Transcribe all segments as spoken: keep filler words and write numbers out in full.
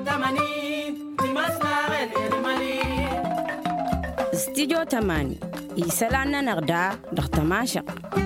استديو تماني يسالنا نغدا دختماشق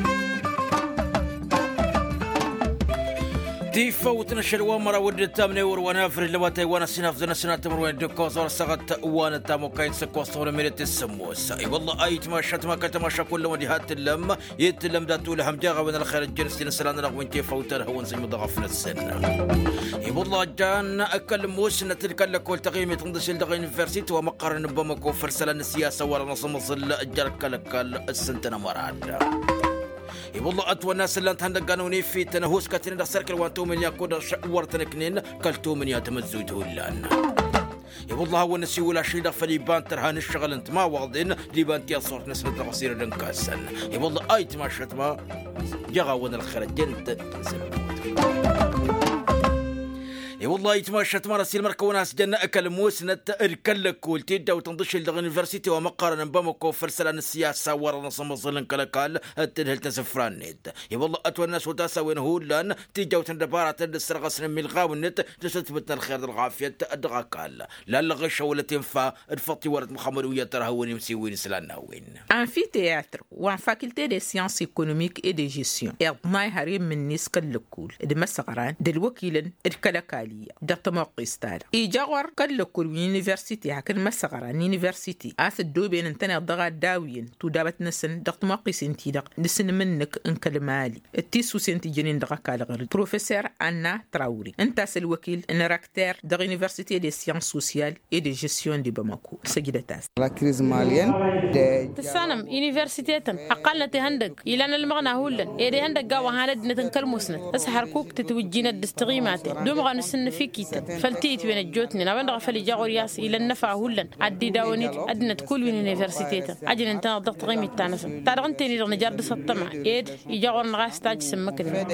دي فوتنا الشلوان مرة ودد التامني ورونافر اللي واتي وانا سناف زنا سنة تمروين دكوز ورسغت وانا تامو كاين سكوز طول ميرت السموس اي والله اي تماشت ما كتماشا كل وديهات اللم يتلم داتو لهم جاغا وين الخير الجنس نسلان رغم انتي فوتر هو نسي مضغفنا السنة اي والله جان اكل موسنة تلك لكل تقييم تنضش لدغ يونيفرسيتي ومقارن بمكو فرسلان السياسة ولا نصم صل الجرك لك السنتنا مراد والله أتوى الناس اللي أنت عندك قانوني في تنهوس كاترين دخسرك وانتو من يكون ورتنكنين كلتو من يتمزوجه اللان والله هو نسي ولا شيء دخل ليبان ترهان الشغل انت ما واضين ليبان تيا صورت نسبة الغصير لنكاسن والله أي تماشت ما جغا ون الخير جنت اي والله يتماشت مرة سيل مركوناس جنة أكل موسنة إركلك كولتيدا وتنضش لدغ يونيفرسيتي ومقارنة بمكو فرسلان السياسة ورا نصم ظلن كلكال التنهل تسفران نت اي والله أتوى الناس وتاسا وين هولان تيجا وتندبارة تدسر غسن من الغاو النت تستثبتنا الخير الغافية الدغاكال لا الغش ولا تنفع الفطي ورد محمد ويترها وين مسيوين سلانا وين amphithéâtre ou en faculté des sciences économiques et de gestion اضماي هريم من نيس كلكول دمسغران دلوكيلن الكلكال دكتور مقيستار إيجاور كل كل يونيفرسيتي هكذا مسغران يونيفرسيتي آث الدوبين انتنا ضغا داوين تودابت نسن دكتور مقيسنتي دق نسن منك انكلمالي التيسو سنتي جنين دغا كالغرد بروفيسور أنا تراوري انت الوكيل ان راكتير دغ يونيفرسيتي دي سيانس سوسيال اي دي جيستيون دي باماكو سجدتاس لا كريز ماليان تسانم يونيفرسيتيتن اقل تهندق الى ان المغنى هولن اي دي هندق غاو هاند نتنكلموسن اسحركوك تتوجينا الدستغيمات دوم نسن فيكيتا فلتيت بين الجوتني نبان غفل جاغور ياس الى النفع هولن عدي داونيت ادنا كل وين يونيفرسيتيتا اجن انت ضغط غيمي تانس تارغنتيني دغ نجار الطمع ايد يجاغور نغاستاج سمكن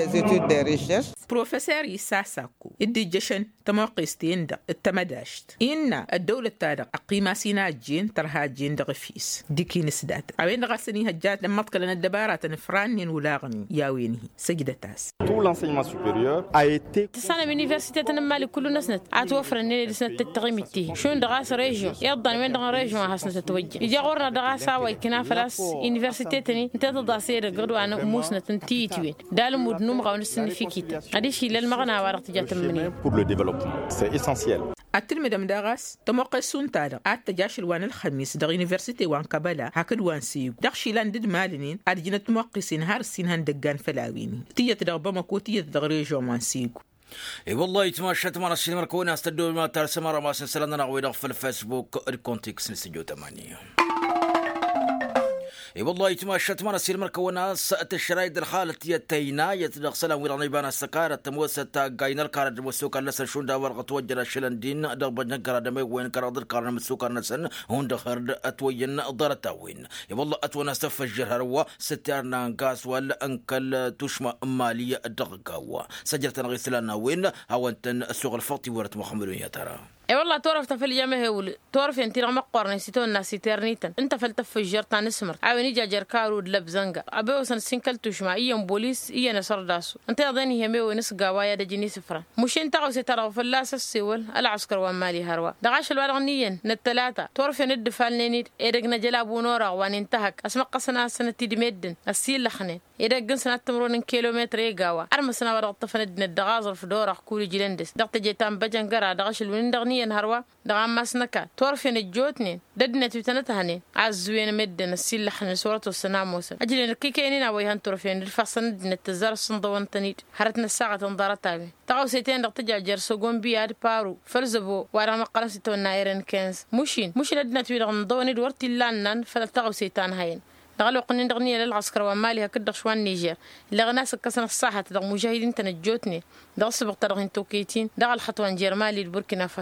بروفيسور يساساكو ادي جشن تموقستين دا التمداشت ان الدوله تارق قيمه سيناجين ترهاجين دغفيس ديكي نسدات اوين غسني هجات لما تقلنا الدبارات نفران ولاغني ياوينه سجدتاس tout l'enseignement supérieur a été تسانم يونيفرسيتي تنمالي كل نسنت اتوفر ان لسنه التغيمتي شون دغاس ريجيون يضن وين دغ ريجيون حسنه توجه يجا غورنا دغاسا واي كنا فلاس يونيفرسيتي تني انت تضاسير غدو انا موسنه تنتيتي وين دال مود نوم غاون سنفيكيتا ادي شي للمغنى ورقت جات مني pour le développement c'est essentiel أتلمي دم داغاس تموقع سون تادا أتجاش الوان الخميس دغ يونيفرسيتي وان كابالا هكذا وان سيو دغ شيلان دد مالنين أدجنا تموقسين هارسين هندقان فلاويني تية دغ بمكو تية دغ ريجيون وان سيو اي والله يتماشت مرة السينما كوني استدو ما ترسم مرة ما سلسلنا نغوي في الفيسبوك الكونتكس نسجو تمانية اي والله يتماشت مرة السينما كوني سأت الشرايد الخالة يتينا يتدخسلا ويرانيبان السكارة تموسة قاين الكارد والسوكر لسن شون داور غتوجر الشلندين دغب نقر دمي وين كراد الكارن مسوكر نسن هون دخرد اتوين ضرتاوين اي والله اتونا استفجر هروا ستارنا غاس ولا انكل تشمى مالية الدغقاوة سجلت نغيسلنا وين هاونتن السوق الفاطي ورت محمد يا ترى اي والله تعرف تفل جامه ول تعرف انت رغم قرن سيتون ناس ترنيتن انت فلتفجر تاع نسمر عاوني جا جركارو دلب زنقه ابو سن سينكلتو شما ايام بوليس اي نصر داسو انت اظني هي مي نس غوايا دجني سفره مش انت او سترى فلاس السول العسكر ومالي هروا دغاش الورغنيين نتلاته تعرف ند فالنيني ايدغنا جلابو نورا وان انتهك اسم قسنا سنه تدمدن السيل لخنه ايدغن سنه تمرون كيلومتر يغاوا ارمسنا ورق طفند الدغازر في دور كول جلندس دقت جيتام بجنقرا دغاش الوندغني هروا دغام مسنكا تورفين الجوتني ددنا تبتنتهني عزوين مدن السلحن صورة السناموس أجل كيكينين أوي هنتورفين الفصل دنا التزار الصندوان تنيد حرتنا الساعة تنظرتها تقو سيتين دقتجا جرسوغون بياد بارو فرزبو وارا مقرن ستون نايرن كنز مشين مشين دنا تويدغ نضوني دورتي لانن فلتقو سيتان هاين دغلو قنين دغنية للعسكر ومالي هكذا شوان نيجير اللي غناس كسن الصحة دغ مجاهدين تنجوتني دغ سبق ترغين توكيتين دغ الخطوان جيرمالي البوركينا فاسو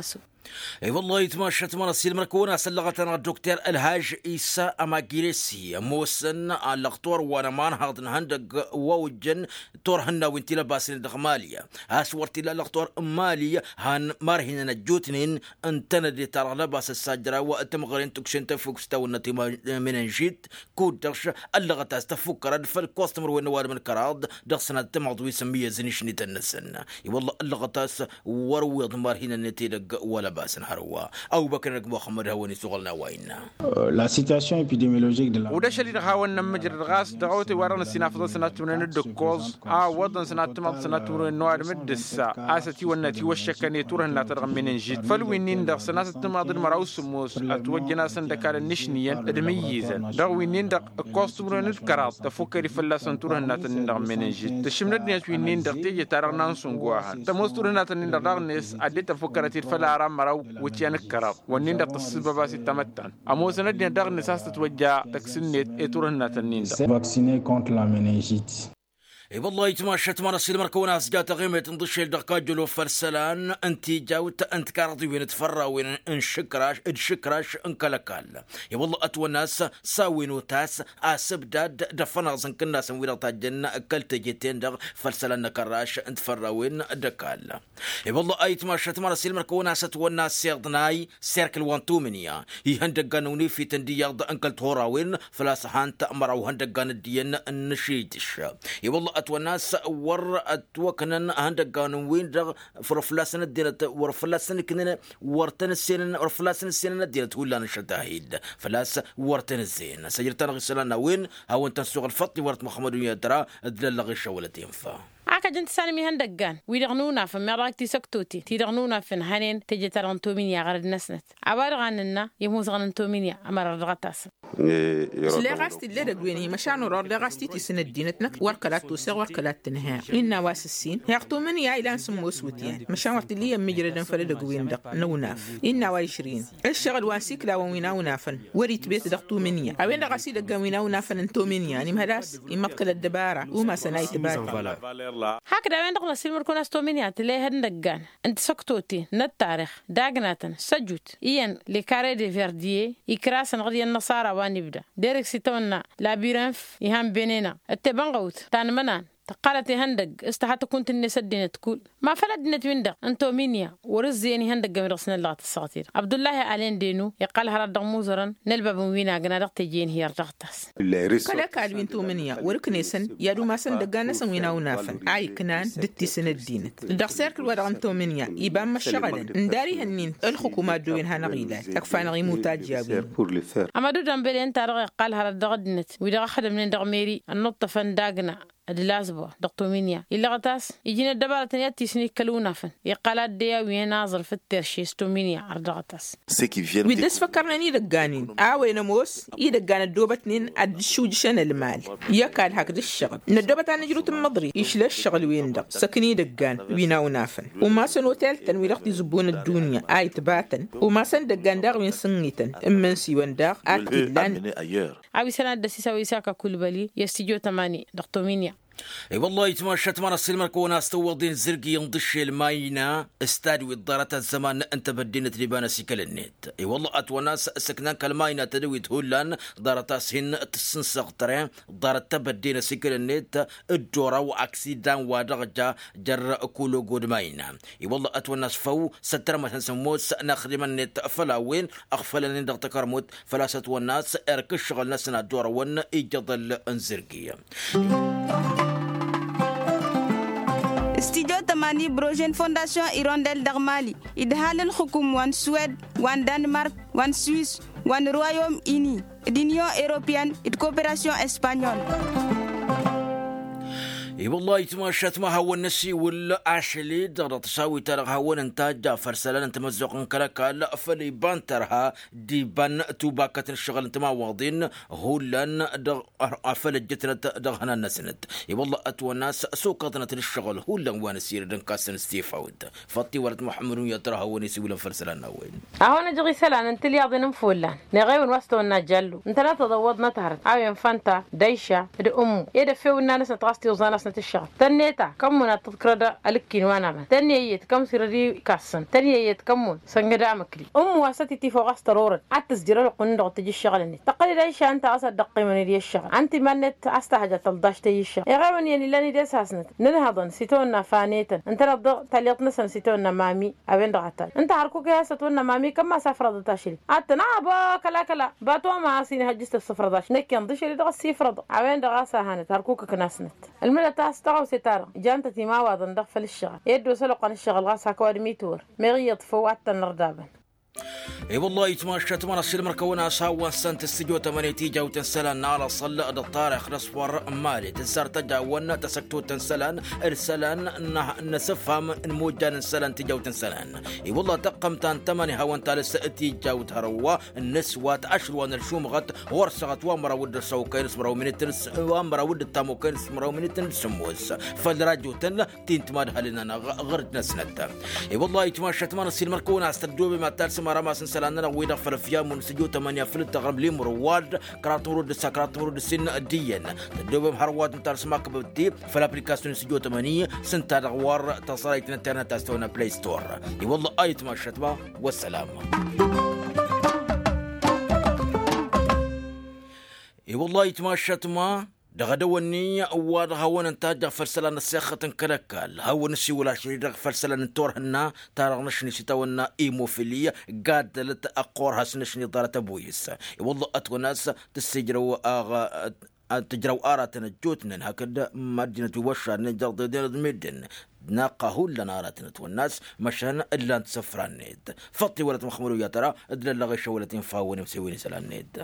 اي والله يتماشى تمر السيل مركونا سلغتنا الدكتور الهاج عيسى اماجيريسي موسن الاخطور وانا ما نهضن هندق ووجن تور هنا وانت لباسين دغماليا هاسورتي الاخطور ماليا هان مارهن نجوتنين انتنا دي ترى لباس الساجره واتمغرين تكشن تفوك استونا من جيت كود درش اللغه استفكر فالكوستمر والنوار من كراض دغسنا تمعضوي سميه زنيشني تنسن اي والله اللغه تاس وروض مارهن نتيدق ولا باس نهروا او بكر محمد هوني سغلنا وينا لا سيتواسيون ايبيديميولوجيك دو ودا شلي هاون نمجر الغاس دعوتي ورنا سنافض سنات من الدكوز ا وضن سنات تمط سنات من النوار مدسا اساتي ونتي وشكني تورن لا ترغم من جيت فالوينين دغ سنات تماض المراوس موس اتوجنا سندكال النشنيا ادميزن دغوينين دغ كوستمر نذكرات تفكري فلاسن تورن لا تندغ من جيت تشمنا وينين دغ تيجي ترغنا سنغوا تمستورنا تندغ نس ادي تفكرتي فلا رام مراو وتيان كراب ونين دغ السبب تمتن امو سندنا دغ نساس تتوجا تكسنيت اتورن تنين vacciner contre la méningite. اي والله يتماشى تمر السيل مركونا سجات غيمه تنضش الدقاجلو فرسلان انت جاوت انت كارضي وين تفرا وين انشكراش ادشكراش انكلكال يا والله اتو الناس ساوينو تاس اسبداد دفنا زن كنا سوينا طاجن اكلت جيتين دغ فرسلان كراش انت فرا وين دكال يا والله اي تماشى تمر السيل مركونا ستو الناس سيرضناي سيركل وانتومنيا هي هندقانوني في تندياض انكلت هورا وين فلاسحان تامروا هندقان الدين النشيدش يا والله أتوناس ور أتوكنن عند قانون وين دغ فرفلاسن الدينة ورفلاسن كننا ورتن السنن ورفلاسن السنن الدينة ولا نشداهيد فلاس ورتن الزين سجلتنا غسلنا وين هو أنت سوق الفطي ورت محمد يدرا دل غش ولا تنفع عكا جنت سالمي هندقان ويرغنونا في مراكتي سكتوتي تيرغنونا في نهانين تجي ترغنتومينيا غرد نسنت عبار غاننا يموز غنتومينيا أمر الغطاس سلاغاستي اللي دقويني مشانو رور لغاستي تسن الدينتنا وركلات توسيغ وركلات تنهار إنا واس السين هيغتومينيا إلان سمو سوتيان مشان ورتي اللي يمجردن فرد قوين دق نوناف إنا وايشرين الشغل واسيك لا وينا ونافن وريت بيت دقتومينيا أوين لغاسي دقا وينا ونافن انتومينيا يعني مهلاس إمتقل الدبارة وما سنايت بات هكذا وين دخل السيل مركون استومينيات اللي هندقان انت سكتوتي نتاريخ داغناتن سجوت إيان لكاري دي فيرديي يكراسن غدي النصارى وانبدا ديرك سيتونا لابيرنف يهام بينينا التبنغوت تان منان تقالتي هندق استحتى كنت الناس الدين تقول ما فلدنا تويندق انتومينيا ورزيني هندق من رسنا الله الساطير عبد الله علين دينو يقال هرد موزرا نلبب وينا قنا تجين هي رغتاس كلا كالوين تومينيا وركنيسن يادو ما سن دغانا سن وينا ونافن اي كنان دتي سن الدين دغ سيركل ورا انتومينيا يبان مشغلن نداري هنين الحكومه دوين هنغيلات اكفان غي متاجيابين امادو دمبلي انت قال هرد غدنت ويدا خدم من دغميري النطه فنداغنا أدلازبو دكتومينيا إلا غتاس يجينا الدبارة تنياتي سني كلونا فن يقالات ديا وين نازل في الترشي ستومينيا عرض غتاس ويدس فكرنا ني دقانين آوين موس يدقان الدوبتنين أدشوج شان المال يكال هكذا الشغل ندوبة عن جروت المضري يشلا الشغل وين دق سكني دقان وينا ونافن وما سن وتالتن ويلقتي زبون الدنيا آي تباتن وما سن دقان داغ وين سنيتن إمن سيوان داغ أكيد عاوي سنة دسيسا ويساكا كل بالي يستيجو تماني دكتومينيا اي والله يتماشى تمر السلم الكونا استوضين زرقي ينضش الماينا استادوي الضارة الزمان انت بدينة لبانا سيكل النت اي والله اتوناس سكنان كالماينا تدوي تهولان ضارة سهن تسنسق ترين ضارة تبدينة سيكل النت الدورة واكسيدان ودرجة جر كولو قود ماينا اي والله اتوناس فو ستر ما تنسموت نخدم النت فلاوين اغفلن ندغت كرموت فلا ستوناس اركش شغل ناسنا الدورة ون ايجضل انزرقية Studio Tamani Brogen Fondation Hirondelle d'Armali. Idhalen Hukum wan Suède, wan Danemark, wan Suisse, wan Royaume-Uni. L'Union Européenne et Coopération Espagnole. اي والله يتماشت ما هو النسي ولا عشلي دغ تساوي ترى هو انتاج فرسلان انت مزق كلك لا فلي بانترها دي بان توباكه الشغل انت ما واضين هولن دغ افل جتنا دغ هنا نسنت اي والله اتو الناس سوقتنا الشغل هولن وانا سير دنكاسن ستيفاود فطي ورد محمد يا ترى هو نسي ولا فرسلان وين اهو نجي سلان انت اللي ياضين فولان نغيب وسطو نجلو انت لا تضوضنا تهرت او ينفنتا ديشه ام يدفيو الناس تغستي وزانس سنة الشغل تنيتا كمون التذكرة دا ألكين وانا ما تنيت كم سيردي كاسن تنيت كمون سنجدا مكلي أم واسطتي تي فوق استرورد عتسجر القندق تجي الشغل تقليد أي شيء أنت أصلا دقي من دي الشغل أنت منت أستحاجة تلضاش تجي الشغل يا غير يعني لاني دي ساسنت ننهضن سيتونا فانيتا أنت رضو تليط نسن سيتونا مامي أبين دغتال أنت عركوك يا ستونا مامي كم سافر تاشيل أتنا با كلا كلا باتوا ما سين هجست الصفر داش نكين ضشري دغ الصفر دغ أبين دغاسة هانت عركوك كناسنت الملا تاستغو ستارة جانت تيما واضن دغ الشغل يدو سلقان الشغل غاسها كواد ميتور مغيط فوات النردابن اي والله يتماشى تمر السلمر كونا ساوى سنت استجو تمانية تيجا وتنسلان على صلى الطارق نصفر مالي تنسر تجاونا تسكتو تنسلان ارسلان نسفهم نموجا ننسلان تيجا وتنسلان اي والله تقم تان تماني هاوان تالس تيجا وتهروا النسوات اشروان الشومغت ورسغت وامرا ود السوكين اسمرو من تنس وامرا ود التاموكين اسمرو من تنسموس فالراجو تن تنتماد هلنا غرد نسنت اي والله يتماشى تمر السلمر كونا استجو بما تالس مرة ما سنسلاننا ويدا فرفيا من سجو تمانية فلت تغرب لي مرواد كراتورو دسكراتورو دسن الدين تدوب هرواد نتار سماك بدي في الابليكاسيون سجو تمانية سنتار غوار تصريت الانترنت استونا بلاي ستور اي والله ايت ما شتبه والسلام اي والله يتماشت ما دغدوني أواد هون انتاج فرسلان الساخة كلكال هون السي ولا شيء دغ فرسلان انتورهنا تارغنشني ستونا إيموفيلية قاد لتأقورها سنشني ضارة بويس والله أتوناس تسجروا آغا تجروا آراتنا جوتنا هكذا مدينة وشا نجرد دير مدن ناقه لنا آراتنا والناس مشان إلا تسفران نيد فطي ولا تمخمروا يا ترى إدل اللغي شولتين فاوني مسويني سلان نيد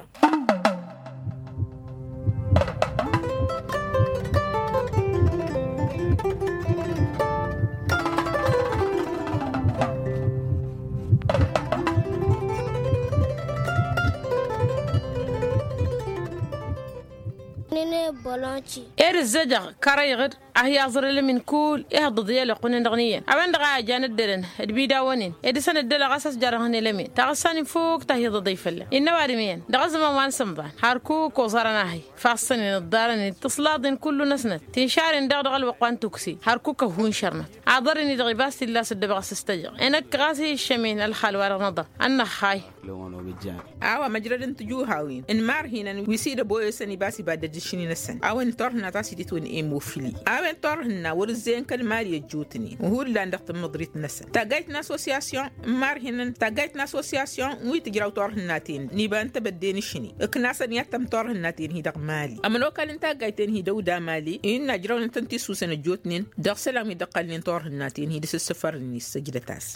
إير الزجاج كرايغر أهي أزر من كل إيه ضدية لقون دغنيا أبان دغا جان الدرن البيداونين إدسان الدل غاسس جارهن لمين تغسان فوق تهي ضيف الله إنه وارمين دغز ما وان سمضان حركو كوزارناهي فاصن الدارن اتصلادن كل نسنت تنشار دغ الوقوان توكسي حركو كهون شرنت عذرني دغي باس الله سد بغس استجر إنك غاسي الشمين الخال ورنضر أنا خاي أوا مجرد تجو هاوين إن مار هنا ويسيد بويسني باسي بعد دشيني نسن أوين تورهنا تاسي تون إيموفيلي أوين تورهنا ورزين كالمالي جوتني وهو اللي عندك مضريت نسن تاجيتنا أسوسياسيون مار هنا تاجيتنا أسوسياسيون ويتجراو تورهنا تين نيبان تبدين الشني كناسا نيتم تورهنا تين هيدا مالي أما لو كان تاجيتين هيدا ودا مالي إن جراو نتنتي سوسن جوتنين دغ سلام يدقلين تورهنا تين هيدا السفر النيس سجلتاس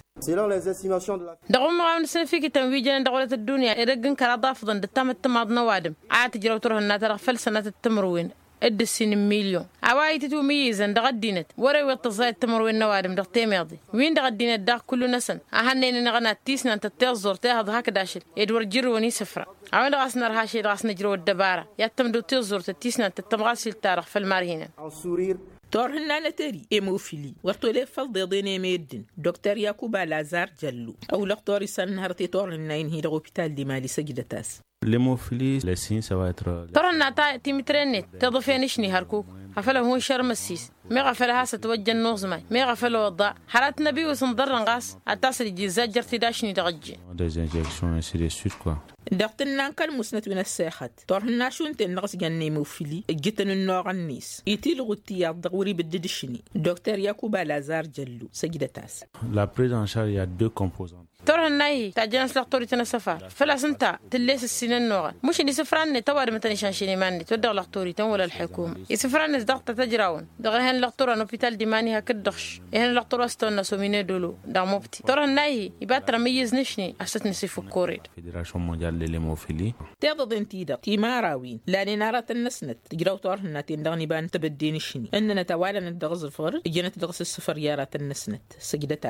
دغم غاون سنفيك تنويجنا دولة الدنيا إرجن كرضافضا دتام التماض نوادم عات جراو تورهنا ترى فلسنة التمروين الدسين مليون عوايد توميزن دغدينت ورا وتصايد تمروين نوادم دغتي ماضي وين دغدينت داخ كل نسن اهنين نغنا تيسنا انت تزور تاخذ هكا داشل يدور جروني سفره عاود غاسنا رهاشي غاسنا جرو الدباره يتمدو تزور تيسنا انت تمغاسل تاريخ في المارهينا تورهنا نتري إيموفيلي ورطولي فالضيضين ميدن دكتور ياكوبا لازار جلو أو لقطوري سنهرتي تورهنا ينهي لغوبيتال دي مالي سجدتاس l'hémophilie, les signes, ça va être... ترى تا تيمترنت تضفينشني هركوك غفله هو شرم السيس مي غفلها ستوجه النوزماي مي غفله وضع حالات نبي وسنضر نغاس التاسر جيزات جرتي داشني تغجي des injections ainsi de suite quoi. دقتنا كان مسنت من الساخت تورهنا شون تنغس جنني موفيلي جتن النوع النيس يتيل غتيا ضغوري بددشني دكتور ياكوبا لازار جلو سجدتاس. La prise en charge, il y a deux composantes. تورهنا تاجنس لقطوري تنسفار فلا سنتا تليس السنين النوع مش اللي سفراني توار متني شانشيني ماني تودغ لقطوري تن ولا الحكومة يسفراني دقت تجراون دغهن لقطورة نوبيتال ديماني هكدخش إهن لقطورة استونا سوميني دولو داموبتي تورهنا يبات رميز نشني أستني سيفو كوريد Fédération mondiale de l'hémophilie. تضد انتيدا تيماراوين لا لنارة النسنت تجراو تورهنا تندغني بان تبدين الشني أننا توالى ندغز الفرد جنت دغس السفر يارة النسنت سجدتها سنت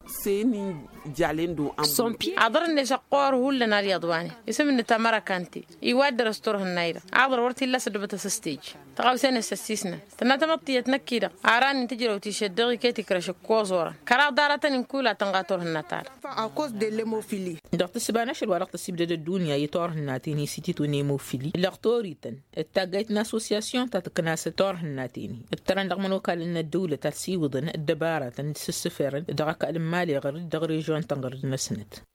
son pied adorne shaqor hullana riyadwani ismni tamara kanti iwad rastorh nayda ador warti la sadbata stage taqawsana sasisna tanatamatiyat nakida aran tijiro tishadri keti krash kozora kara daratan inkula tangator natar à cause de l'hémophilie دكتور سبانش الورق تسيب الدنيا يطور الناتيني سيتي تو نيموفيلي لغتوريتن اتاقيت ناسوسياسيون تتكناس طور الناتيني التران رغم وكال ان الدولة تسيوضن الدبارة تنسسفرن دغاك المالي غير دغري جون تنغر نسنت